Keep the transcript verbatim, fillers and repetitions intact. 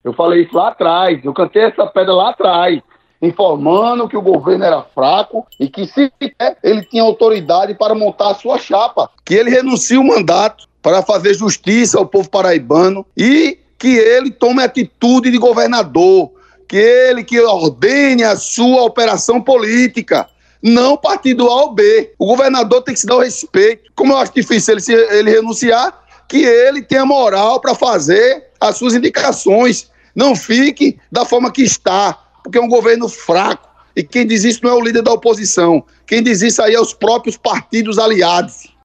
Eu falei isso lá atrás, eu cantei essa pedra lá atrás, informando que o governo era fraco e que se ele tinha autoridade para montar a sua chapa, que ele renuncie o mandato para fazer justiça ao povo paraibano e que ele tome atitude de governador, que ele que ordene a sua operação política, não partido A ou B. O governador tem que se dar o respeito. Como eu acho difícil ele, se, ele renunciar, que ele tenha moral para fazer as suas indicações. Não fique da forma que está, porque é um governo fraco. E quem diz isso não é o líder da oposição. Quem diz isso aí é os próprios partidos aliados.